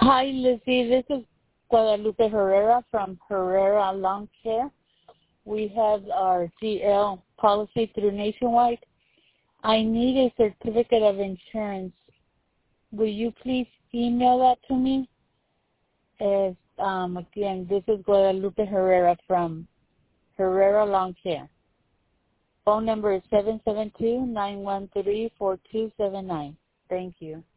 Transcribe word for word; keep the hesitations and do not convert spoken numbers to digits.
Hi, Lizzie. This is Guadalupe Herrera from Herrera Lawn Care. We have our G L policy through Nationwide. I need a certificate of insurance. Will you please email that to me? As, um, again, this is Guadalupe Herrera from Herrera Lawn Care. Phone number is seven seven two, nine one three, four two seven nine. Thank you.